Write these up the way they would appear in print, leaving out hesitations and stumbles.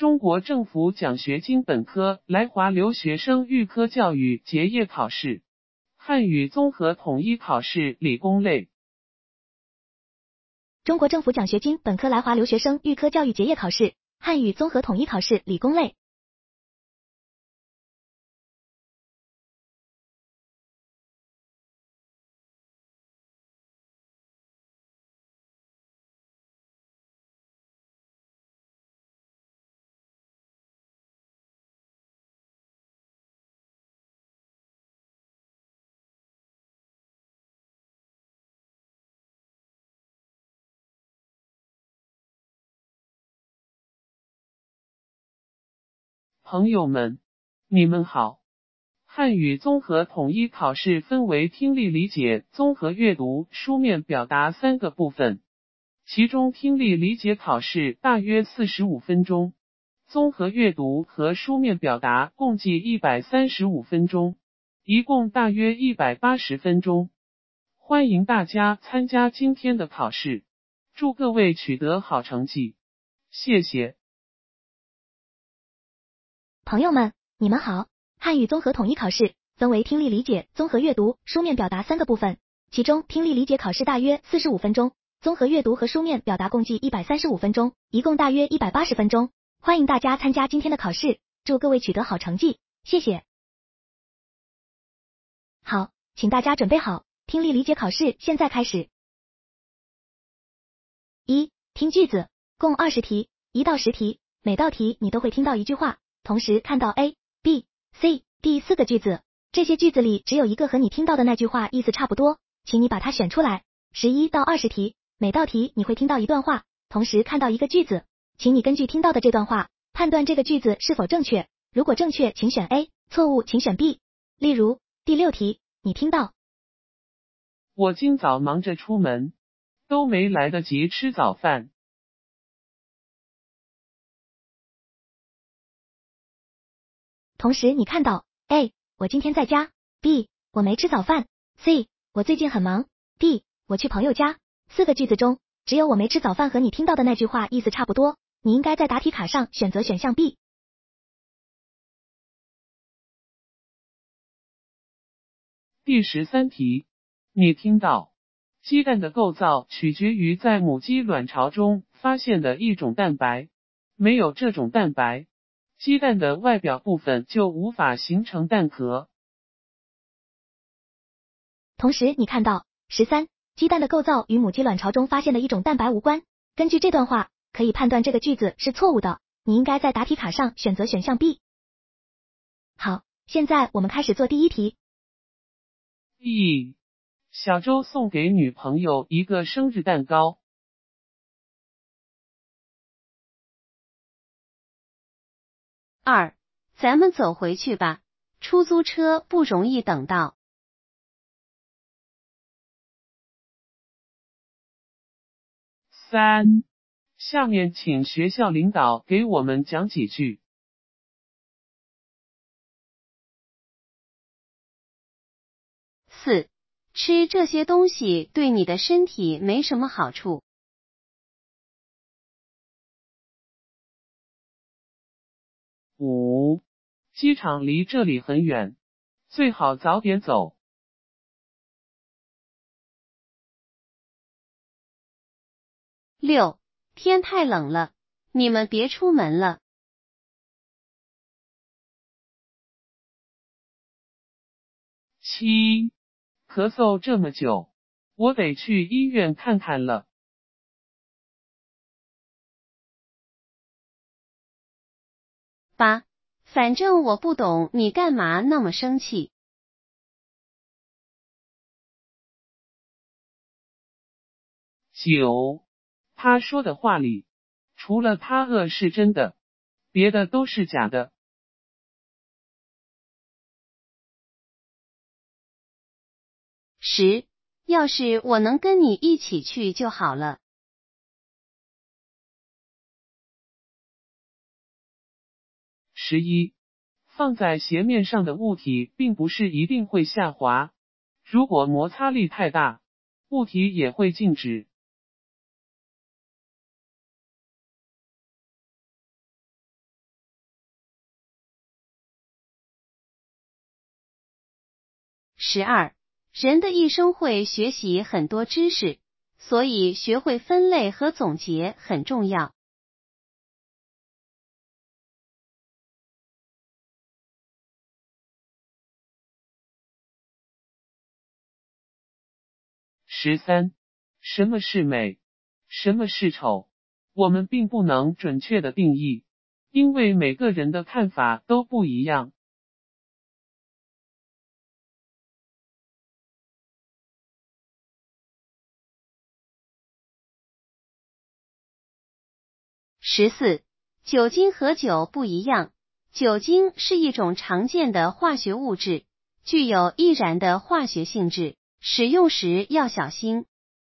中国政府奖学金本科来华留学生预科教育结业考试，汉语综合统一考试理工类。 中国政府奖学金本科来华留学生预科教育结业考试，汉语综合统一考试理工类。 朋友们，你们好。汉语综合统一考试分为听力理解、综合阅读、书面表达3个部分，其中听力理解考试大约45分钟，综合阅读和书面表达共计135分钟，一共大约180分钟。欢迎大家参加今天的考试，祝各位取得好成绩，谢谢。 朋友们，你们好。汉语综合统一考试分为听力理解、综合阅读、书面表达3个部分，其中听力理解考试大约45分钟，综合阅读和书面表达共计135分钟，一共大约180分钟。欢迎大家参加今天的考试，祝各位取得好成绩，谢谢。好，请大家准备好，听力理解考试现在开始。1. 听句子，共20题，1到10题，每道题你都会听到一句话，同时看到 A、B、C 第4个句子，这些句子里只有一个和你听到的那句话意思差不多，请你把它选出来。11到20题，每道题你会听到一段话，同时看到一个句子，请你根据听到的这段话，判断这个句子是否正确，如果正确请选 A， 错误请选 B。例如，第6题，你听到： 我今早忙着出门，都没来得及吃早饭。 同时你看到 A， 我今天在家， B， 我没吃早饭， C， 我最近很忙， D， 我去朋友家。4个句子中，只有我没吃早饭和你听到的那句话意思差不多，你应该在答题卡上选择选项 B。 第13题，你听到鸡蛋的构造取决于在母鸡卵巢中发现的一种蛋白，没有这种蛋白，鸡蛋的外表部分就无法形成蛋壳。 同时你看到13，鸡蛋的构造与母鸡卵巢中发现的一种蛋白无关。根据这段话，可以判断这个句子是错误的，你应该在答题卡上选择选项 B。好，现在我们开始做第1题。 小周送给女朋友一个生日蛋糕。 2. 咱们走回去吧，出租车不容易等到。 3. 下面请学校领导给我们讲几句。 4. 吃这些东西对你的身体没什么好处。 5. 机场离这里很远，最好早点走。 6. 天太冷了，你们别出门了。 7. 咳嗽这么久，我得去医院看看了。 8. 反正我不懂你干嘛那么生气。 9. 他说的话里，除了他饿是真的，别的都是假的。 10. 要是我能跟你一起去就好了。 11. 放在鞋面上的物体并不是一定会下滑，如果摩擦力太大，物体也会静止。 12. 人的一生会学习很多知识，所以学会分类和总结很重要。 13. 什么是美？什么是丑？我们并不能准确的定义，因为每个人的看法都不一样。 14. 酒精和酒不一样，酒精是一种常见的化学物质，具有易燃的化学性质，使用时要小心。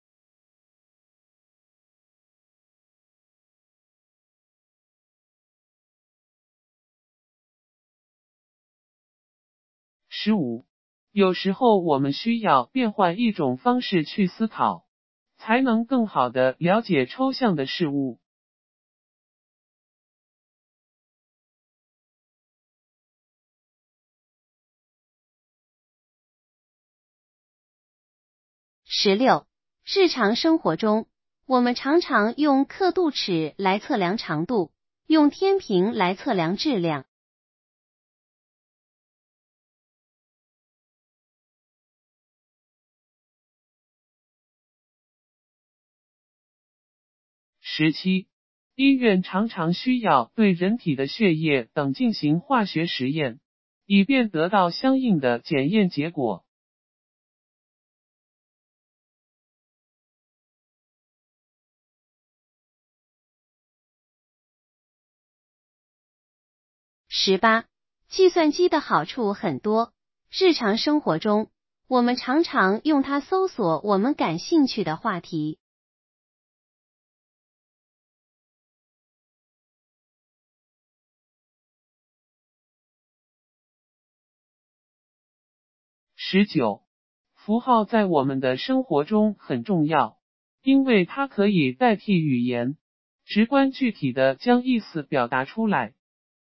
15. 有时候我们需要变换一种方式去思考，才能更好地了解抽象的事物。 16. 日常生活中，我们常常用刻度尺来测量长度，用天平来测量质量。 17. 医院常常需要对人体的血液等进行化学实验，以便得到相应的检验结果。 18. 计算机的好处很多，日常生活中，我们常常用它搜索我们感兴趣的话题。 19. 符号在我们的生活中很重要，因为它可以代替语言，直观具体的将意思表达出来。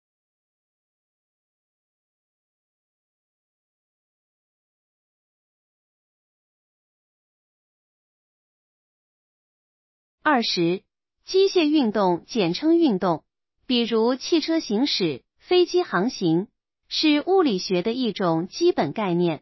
20. 机械运动简称运动，比如汽车行驶、飞机航行，是物理学的一种基本概念。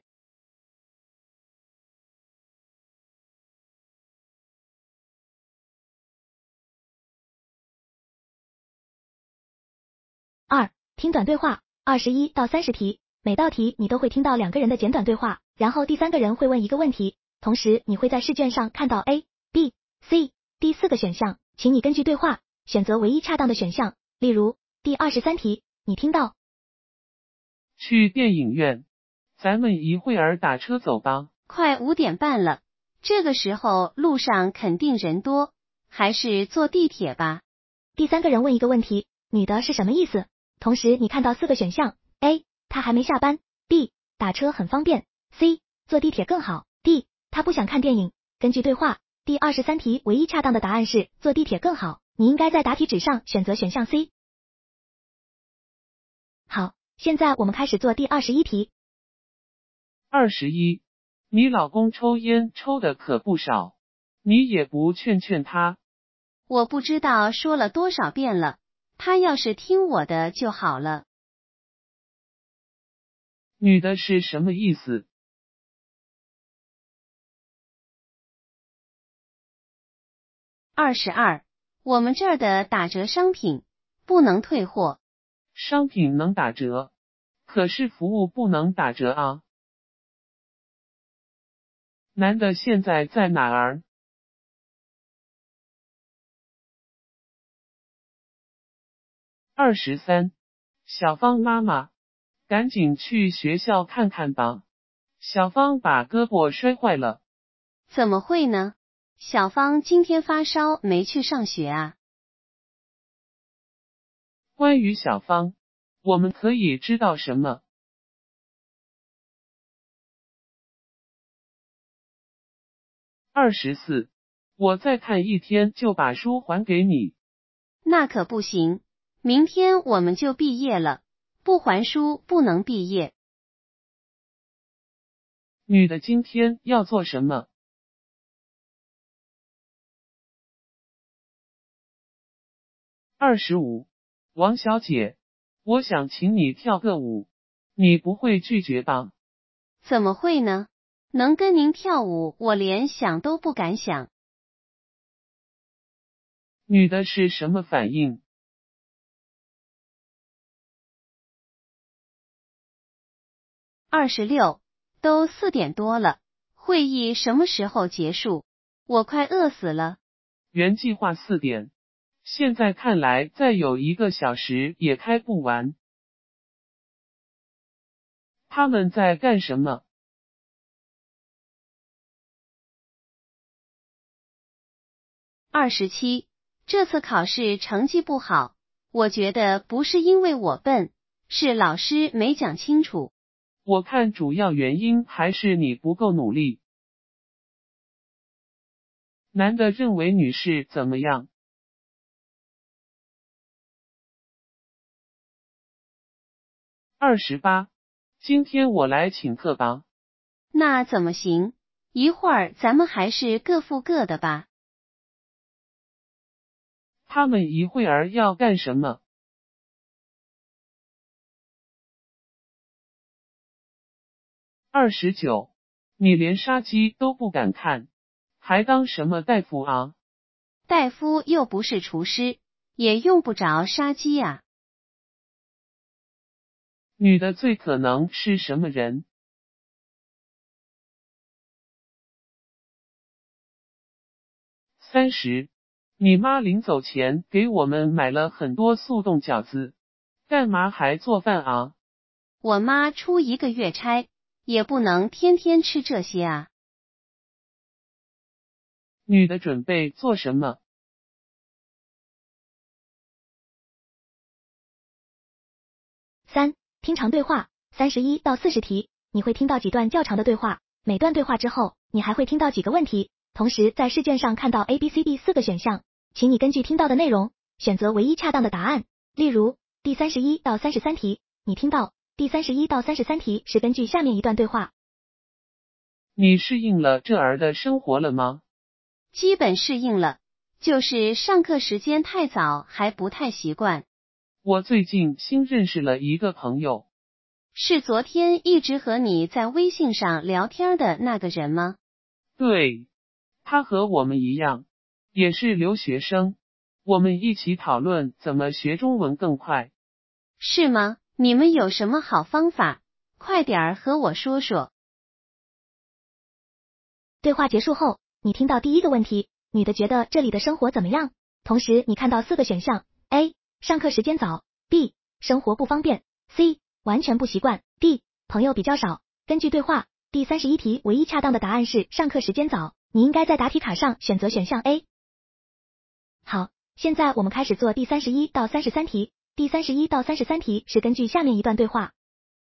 2. 听短对话21到30题，每道题你都会听到2个人的简短对话，然后第3个人会问一个问题，同时你会在试卷上看到 A、B、C、D 4个选项，请你根据对话选择唯一恰当的选项。例如第23题，你听到去电影院，咱们一会儿打车走吧。 快5点半了，这个时候路上肯定人多，还是坐地铁吧。 第3个人问一个问题，女的是什么意思？同时你看到4个选项 A 她还没下班， B 打车很方便， C 坐地铁更好， D 她不想看电影。根据对话，第23题唯一恰当的答案是坐地铁更好，你应该在答题纸上选择选项 C。 好，现在我们开始做第21题。 21. 你老公抽烟抽的可不少，你也不劝劝他。 我不知道说了多少遍了，他要是听我的就好了。 女的是什么意思 ？22. 我们这儿的打折商品不能退货。 商品能打折，可是服务不能打折啊。男的现在在哪儿？23. 小芳妈妈，赶紧去学校看看吧，小芳把胳膊摔坏了。 怎么会呢？小芳今天发烧没去上学啊。 关于小芳，我们可以知道什么？24. 我再看1天就把书还给你。 那可不行，明天我们就毕业了，不还书不能毕业。 女的今天要做什么？25，王小姐，我想请你跳个舞，你不会拒绝吧？ 怎么会呢？能跟您跳舞，我连想都不敢想。 女的是什么反应 ？26，都4点多了，会议什么时候结束？我快饿死了。 原计划4点，现在看来再有1个小时也开不完。他们在干什么 ？27，这次考试成绩不好，我觉得不是因为我笨，是老师没讲清楚。 我看主要原因还是你不够努力。男的认为女士怎么样？28，今天我来请客吧。 那怎么行？一会儿咱们还是各付各的吧。 他们一会儿要干什么？29，你连杀鸡都不敢看，还当什么大夫啊？ 大夫又不是厨师，也用不着杀鸡啊。 女的最可能是什么人？30，你妈临走前给我们买了很多速冻饺子，干嘛还做饭啊？ 我妈出1个月差，也不能天天吃这些啊。 女的准备做什么 ？3. 听长对话，31到40题，你会听到几段较长的对话，每段对话之后，你还会听到几个问题，同时在试卷上看到 A、B、C、D 4个选项，请你根据听到的内容，选择唯一恰当的答案。例如，第31到33题，你听到第31到33题是根据下面一段对话。 你适应了这儿的生活了吗？ 基本适应了，就是上课时间太早还不太习惯。 我最近新认识了一个朋友。 是昨天一直和你在微信上聊天的那个人吗？ 对，他和我们一样，也是留学生，我们一起讨论怎么学中文更快。 是吗？你们有什么好方法？快点儿和我说说。 对话结束后，你听到第一个问题，女的觉得这里的生活怎么样？同时你看到4个选项 ：A. 上课时间早 ；B. 生活不方便 ；C. 完全不习惯 ；D. 朋友比较少。根据对话，第31题唯一恰当的答案是上课时间早，你应该在答题卡上选择选项 A。好，现在我们开始做第31到33题。第31到33题是根据下面一段对话。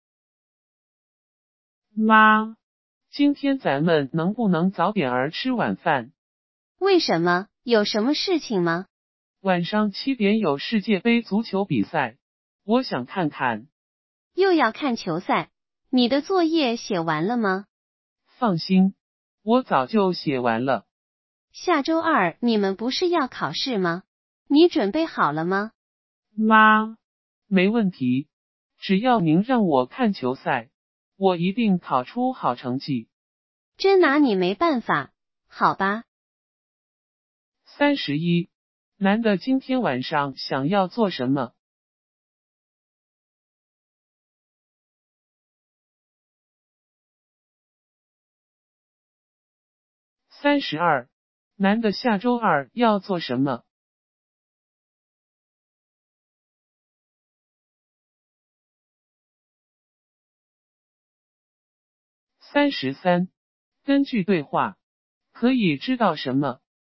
妈，今天咱们能不能早点儿吃晚饭？ 为什么？有什么事情吗？ 晚上7点有世界杯足球比赛，我想看看。 又要看球赛？你的作业写完了吗？ 放心，我早就写完了。 下周2你们不是要考试吗？你准备好了吗？ 妈，没问题，只要您让我看球赛，我一定考出好成绩。 真拿你没办法，好吧。 31，男的今天晚上想要做什么？32，男的下周2要做什么？33，根据对话，可以知道什么？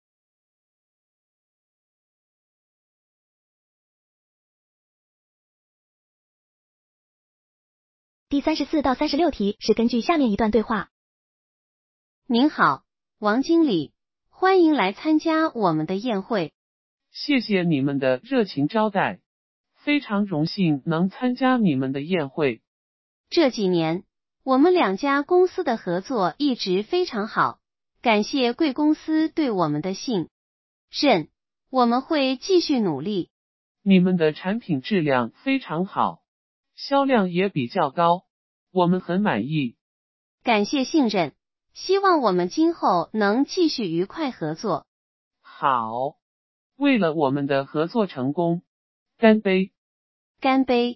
第34到36题是根据下面一段对话。 您好，王经理，欢迎来参加我们的宴会。 谢谢你们的热情招待，非常荣幸能参加你们的宴会。 这几年， 我们两家公司的合作一直非常好，感谢贵公司对我们的信任，我们会继续努力。 你们的产品质量非常好，销量也比较高，我们很满意。 感谢信任，希望我们今后能继续愉快合作。 好，为了我们的合作成功，干杯！ 干杯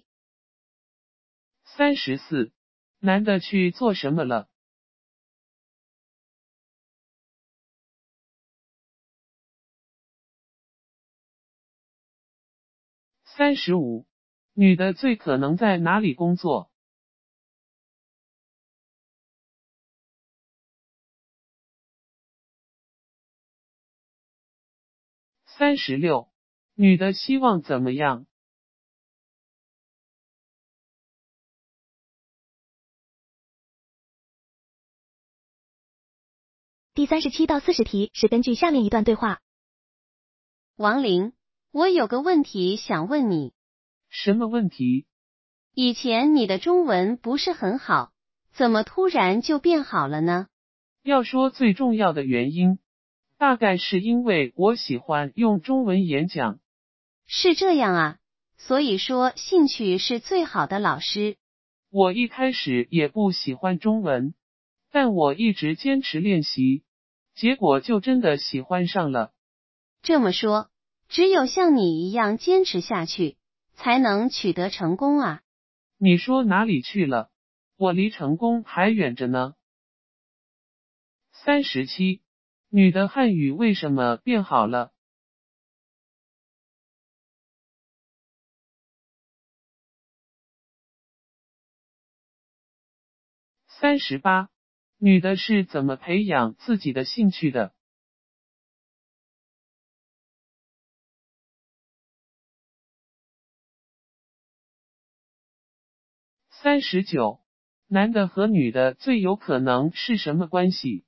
34，男的去做什么了？35，女的最可能在哪里工作？36，女的希望怎么样第37到40题是根据下面一段对话。 王玲，我有个问题想问你。 什么问题？ 以前你的中文不是很好，怎么突然就变好了呢？ 要说最重要的原因，大概是因为我喜欢用中文演讲。 是这样啊，所以说兴趣是最好的老师。 我一开始也不喜欢中文，但我一直坚持练习，结果就真的喜欢上了。 这么说，只有像你一样坚持下去，才能取得成功啊。 你说哪里去了？我离成功还远着呢。37，女的汉语为什么变好了？38，女的是怎么培养自己的兴趣的？39，男的和女的最有可能是什么关系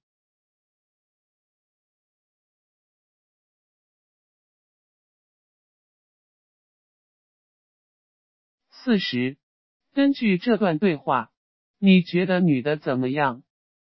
？40，根据这段对话，你觉得女的怎么样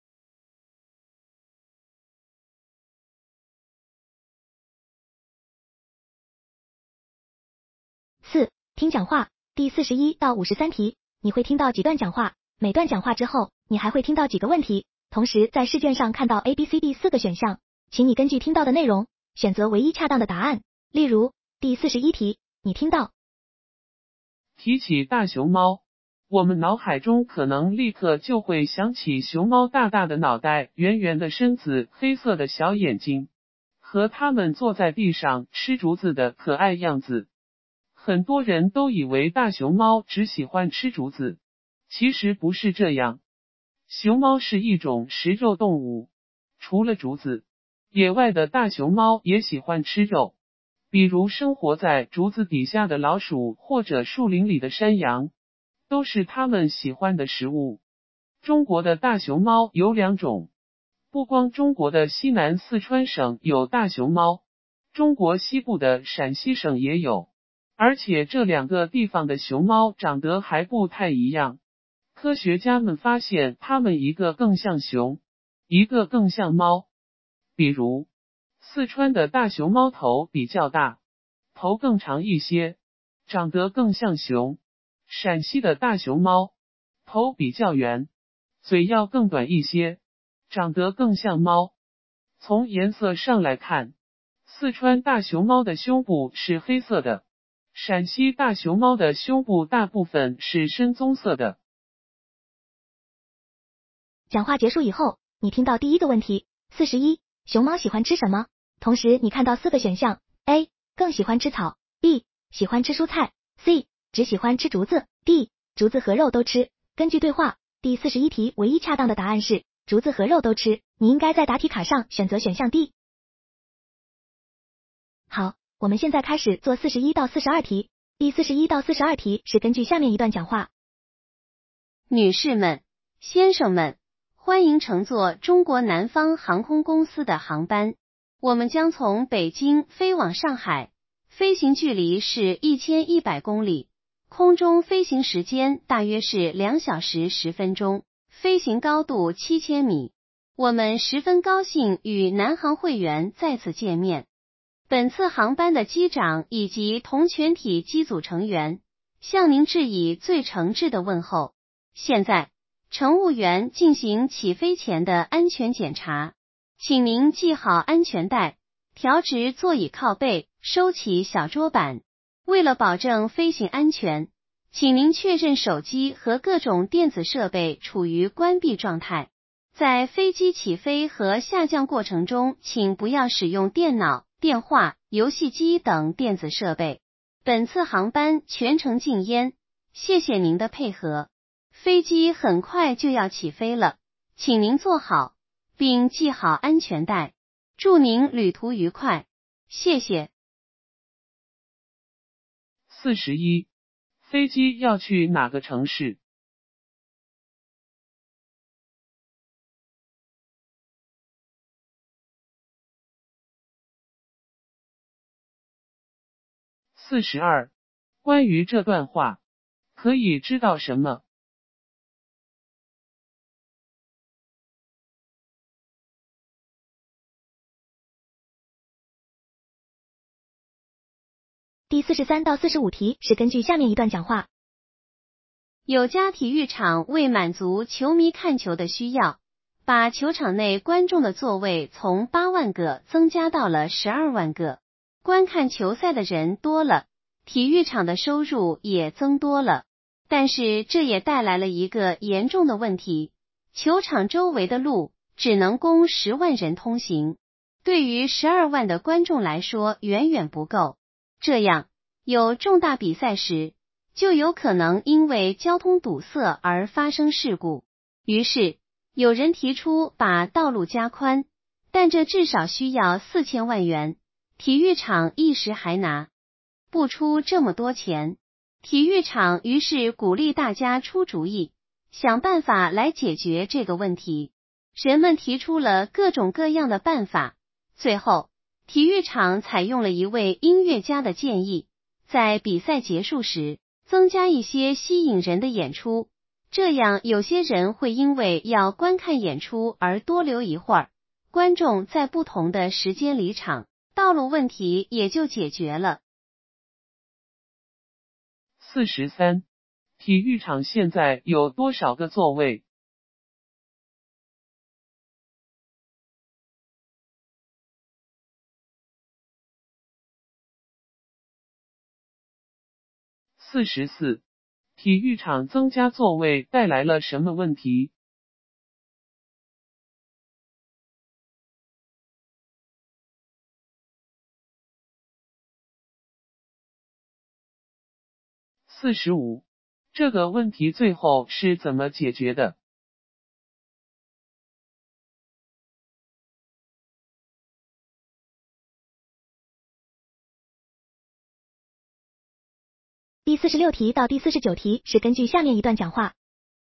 4. 听讲话，第41到53题，你会听到几段讲话，每段讲话之后，你还会听到几个问题，同时在试卷上看到 A、B、C、D 4个选项，请你根据听到的内容，选择唯一恰当的答案。例如，第41题，你听到提起大熊猫，我们脑海中可能立刻就会想起熊猫大大的脑袋、圆圆的身子、黑色的小眼睛，和它们坐在地上吃竹子的可爱样子。很多人都以为大熊猫只喜欢吃竹子，其实不是这样。熊猫是一种食肉动物，除了竹子，野外的大熊猫也喜欢吃肉，比如生活在竹子底下的老鼠或者树林里的山羊，都是它们喜欢的食物。中国的大熊猫有2种，不光中国的西南四川省有大熊猫，中国西部的陕西省也有。而且这2个地方的熊猫长得还不太一样，科学家们发现它们一个更像熊，一个更像猫。比如，四川的大熊猫头比较大，头更长一些，长得更像熊；陕西的大熊猫头比较圆，嘴要更短一些，长得更像猫。从颜色上来看，四川大熊猫的胸部是黑色的。陕西大熊猫的胸部大部分是深棕色的。 讲话结束以后，你听到第一个问题41，熊猫喜欢吃什么？同时你看到4个选项 A 更喜欢吃草， B 喜欢吃蔬菜， C 只喜欢吃竹子， D 竹子和肉都吃。根据对话，第41题唯一恰当的答案是竹子和肉都吃，你应该在答题卡上选择选项 D。 好，我们现在开始做41到42题，第41到42题是根据下面一段讲话。 女士们、先生们，欢迎乘坐中国南方航空公司的航班，我们将从北京飞往上海，飞行距离是1100公里，空中飞行时间大约是2小时10分钟， 飞行高度7000米。我们十分高兴与南航会员再次见面。本次航班的机长以及同全体机组成员向您致以最诚挚的问候。现在，乘务员进行起飞前的安全检查，请您系好安全带，调直座椅靠背，收起小桌板。为了保证飞行安全，请您确认手机和各种电子设备处于关闭状态。在飞机起飞和下降过程中，请不要使用电脑、电话、游戏机等电子设备。本次航班全程禁烟，谢谢您的配合。飞机很快就要起飞了，请您坐好，并系好安全带。祝您旅途愉快，谢谢。 41. 飞机要去哪个城市？42. 关于这段话，可以知道什么？ 第43到45题是根据下面一段讲话。 有家体育场为满足球迷看球的需要，把球场内观众的座位从8万个增加到了12万个。观看球赛的人多了，体育场的收入也增多了。但是这也带来了一个严重的问题，球场周围的路只能供10万人通行，对于12万的观众来说远远不够。这样，有重大比赛时，就有可能因为交通堵塞而发生事故。于是，有人提出把道路加宽，但这至少需要4000万元，体育场一时还拿不出这么多钱。体育场于是鼓励大家出主意，想办法来解决这个问题。人们提出了各种各样的办法，最后，体育场采用了一位音乐家的建议，在比赛结束时增加一些吸引人的演出，这样有些人会因为要观看演出而多留一会儿，观众在不同的时间离场，道路问题也就解决了。 43. 体育场现在有多少个座位？44. 体育场增加座位带来了什么问题？45. 这个问题最后是怎么解决的第46题到第49题是根据下面一段讲话。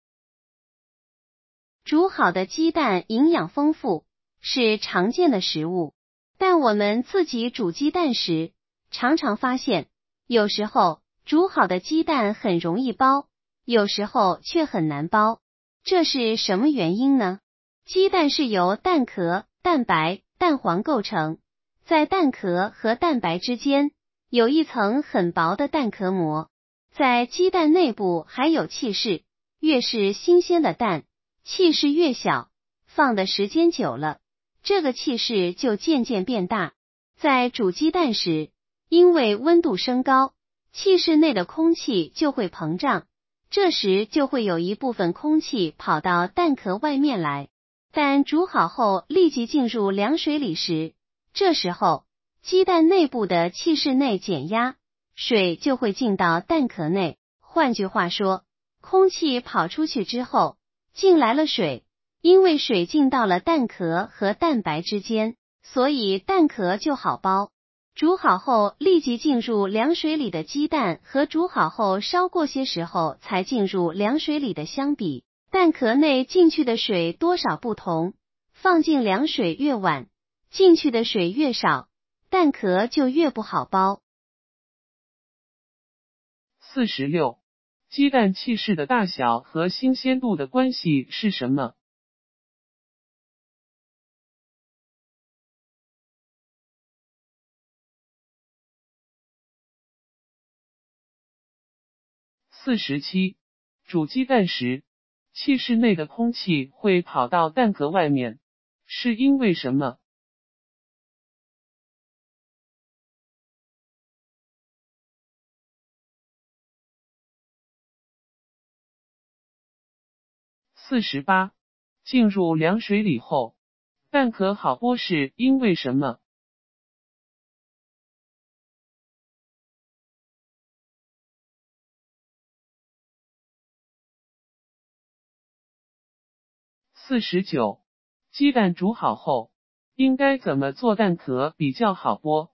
煮好的鸡蛋营养丰富，是常见的食物，但我们自己煮鸡蛋时，常常发现，有时候煮好的鸡蛋很容易剥，有时候却很难剥。这是什么原因呢？鸡蛋是由蛋壳、蛋白、蛋黄构成，在蛋壳和蛋白之间有一层很薄的蛋壳膜，在鸡蛋内部还有气室，越是新鲜的蛋，气室越小，放的时间久了，这个气室就渐渐变大。在煮鸡蛋时，因为温度升高，气室内的空气就会膨胀，这时就会有一部分空气跑到蛋壳外面来。蛋煮好后立即进入凉水里时，这时候鸡蛋内部的气室内减压，水就会进到蛋壳内。换句话说，空气跑出去之后，进来了水，因为水进到了蛋壳和蛋白之间，所以蛋壳就好剥。煮好后立即进入凉水里的鸡蛋和煮好后稍过些时候才进入凉水里的相比，蛋壳内进去的水多少不同，放进凉水越晚，进去的水越少，蛋壳就越不好剥。 46. 鸡蛋气室的大小和新鲜度的关系是什么？47. 煮鸡蛋时，气室内的空气会跑到蛋壳外面，是因为什么？48. 进入凉水里后，蛋壳好剥是因为什么？49. 鸡蛋煮好后，应该怎么做蛋壳比较好剥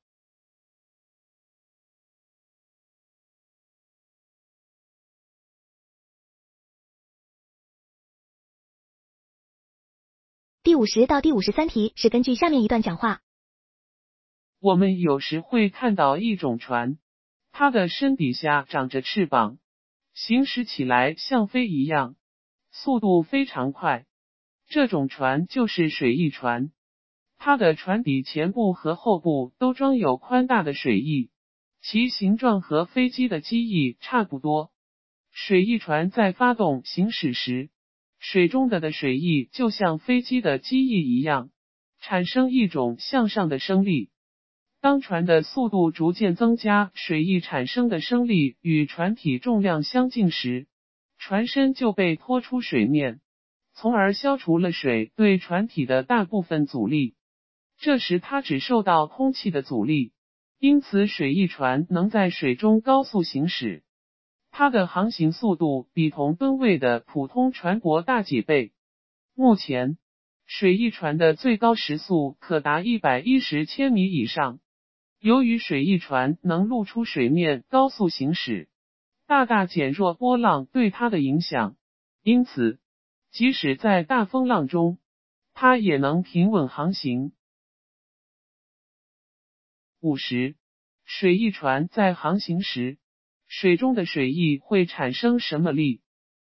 第50到第53题是根据下面一段讲话。 我们有时会看到一种船，它的身底下长着翅膀，行驶起来像飞一样，速度非常快。这种船就是水翼船，它的船底前部和后部都装有宽大的水翼，其形状和飞机的机翼差不多。水翼船在发动行驶时，水中的水翼就像飞机的机翼一样，产生一种向上的升力。当船的速度逐渐增加，水翼产生的升力与船体重量相近时，船身就被拖出水面，从而消除了水对船体的大部分阻力。这时它只受到空气的阻力，因此水翼船能在水中高速行驶。它的航行速度比同吨位的普通船舶大几倍。目前，水翼船的最高时速可达110千米以上。由于水翼船能露出水面高速行驶，大大减弱波浪对它的影响，因此，即使在大风浪中，它也能平稳航行。50. 水翼船在航行时，水中的水翼会产生什么力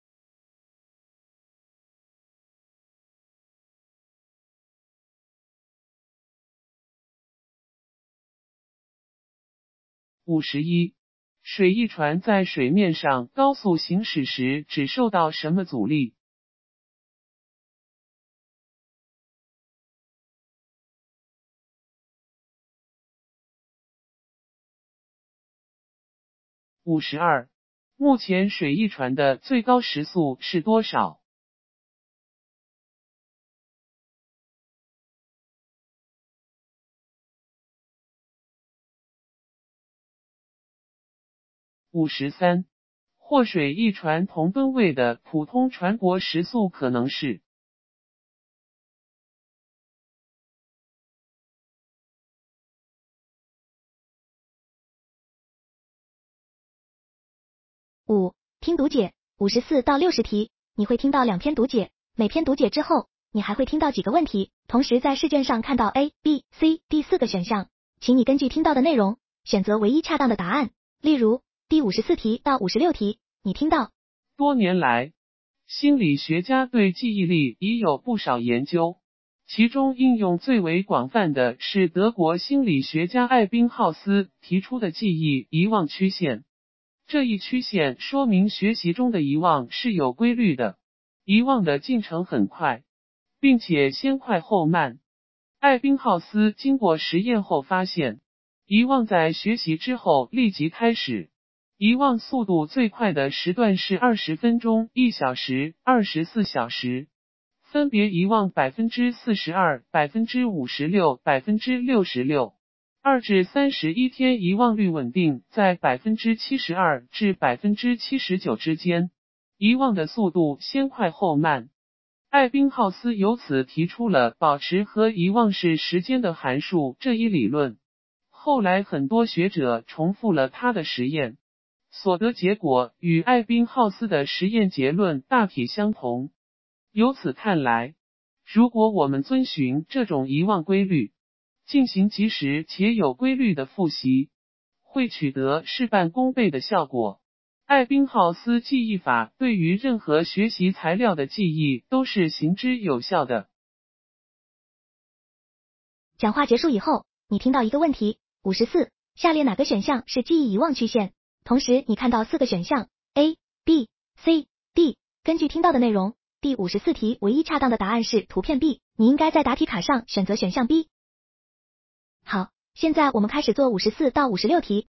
？51. 水翼船在水面上高速行驶时只受到什么阻力？52. 目前水翼船的最高时速是多少？53. 或水翼船同吨位的普通船舶时速可能是 5. 听读解54到60题，你会听到2篇读解，每篇读解之后，你还会听到几个问题，同时在试卷上看到 A、B、C、D 4个选项，请你根据听到的内容，选择唯一恰当的答案。例如，第54题到56题，你听到多年来，心理学家对记忆力已有不少研究，其中应用最为广泛的是德国心理学家艾宾浩斯提出的记忆遗忘曲线。这一曲线说明学习中的遗忘是有规律的，遗忘的进程很快，并且先快后慢。艾宾浩斯经过实验后发现，遗忘在学习之后立即开始，遗忘速度最快的时段是20分钟、1小时、24小时，分别遗忘42%、56%、66%。2至31天遗忘率稳定在72%至79%之间，遗忘的速度先快后慢。艾宾浩斯由此提出了保持和遗忘是时间的函数这一理论。后来很多学者重复了他的实验，所得结果与艾宾浩斯的实验结论大体相同。由此看来，如果我们遵循这种遗忘规律，进行及时且有规律的复习，会取得事半功倍的效果。 艾宾浩斯记忆法对于任何学习材料的记忆都是行之有效的。 讲话结束以后，你听到一个问题，54，下列哪个选项是记忆遗忘曲线？同时你看到4个选项 A、B、C、D， 根据听到的内容，第54题唯一恰当的答案是图片 B， 你应该在答题卡上选择选项 B。好，现在我们开始做54到56题。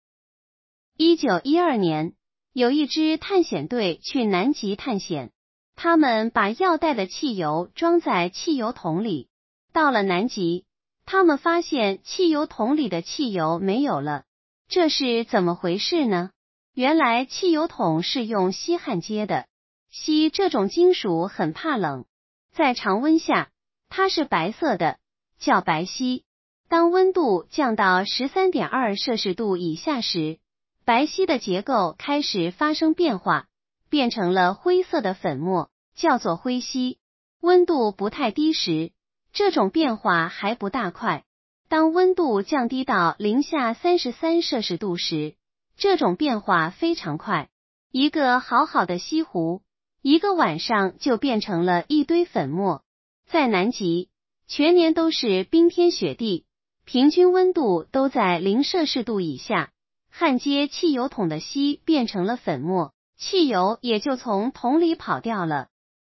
1912年，有一支探险队去南极探险，他们把要带的汽油装在汽油桶里。到了南极，他们发现汽油桶里的汽油没有了，这是怎么回事呢？原来汽油桶是用锡焊接的，锡这种金属很怕冷，在常温下它是白色的，叫白锡。当温度降到 13.2 摄氏度以下时，白锡的结构开始发生变化，变成了灰色的粉末，叫做灰锡。温度不太低时，这种变化还不大快。当温度降低到零下33摄氏度时，这种变化非常快。一个好好的锡壶，一个晚上就变成了一堆粉末。在南极，全年都是冰天雪地，平均温度都在0摄氏度以下。焊接汽油桶的锡变成了粉末，汽油也就从桶里跑掉了。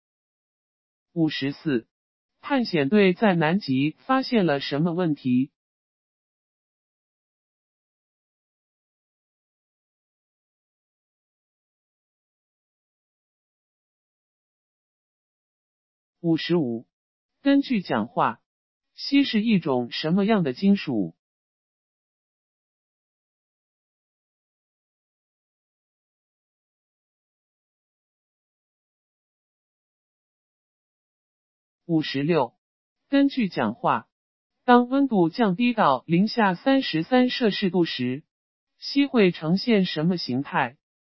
54. 探险队在南极发现了什么问题？55. 根据讲话，锡是一种什么样的金属？56. 根据讲话，当温度降低到零下33摄氏度时，锡会呈现什么形态？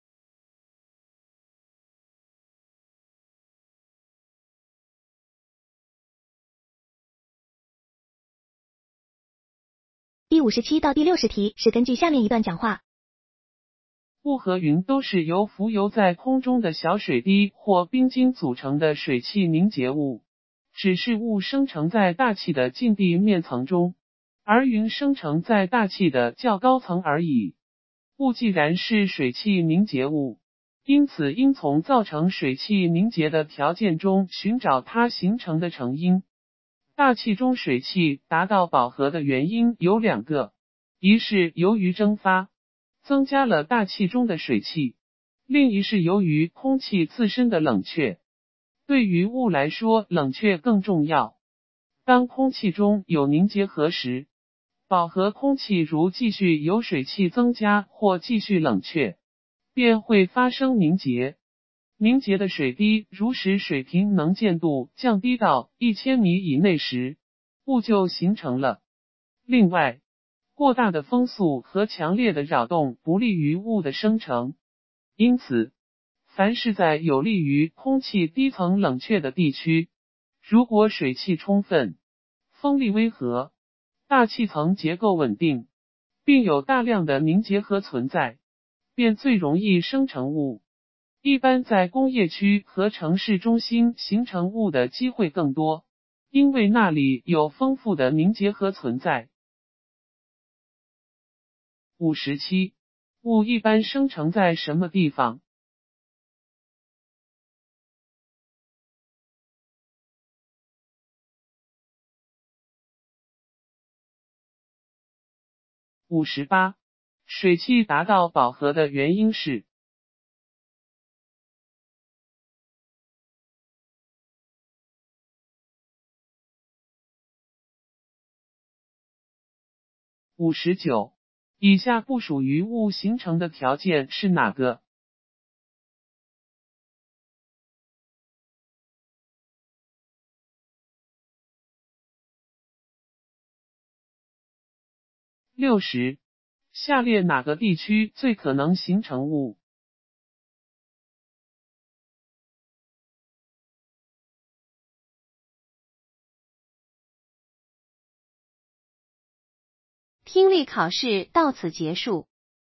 第57到第60题是根据下面一段讲话。 雾和云都是由浮游在空中的小水滴或冰晶组成的水汽凝结物，只是雾生成在大气的近地面层中，而云生成在大气的较高层而已。雾既然是水汽凝结物，因此应从造成水汽凝结的条件中寻找它形成的成因。大气中水汽达到饱和的原因有2个，一是由于蒸发，增加了大气中的水汽，另一是由于空气自身的冷却。对于雾来说，冷却更重要。当空气中有凝结核时，饱和空气如继续有水汽增加或继续冷却，便会发生凝结。凝结的水滴如使水平能见度降低到1000米以内时，雾就形成了。另外，过大的风速和强烈的扰动不利于雾的生成，因此，凡是在有利于空气低层冷却的地区，如果水汽充分，风力温和，大气层结构稳定，并有大量的凝结核存在，便最容易生成雾。一般在工业区和城市中心形成雾的机会更多，因为那里有丰富的凝结核存在。57. 雾一般生成在什么地方？58. 水汽达到饱和的原因是59. 以下不属于雾形成的条件是哪个？60. 下列哪个地区最可能形成雾？ 听力考试到此结束。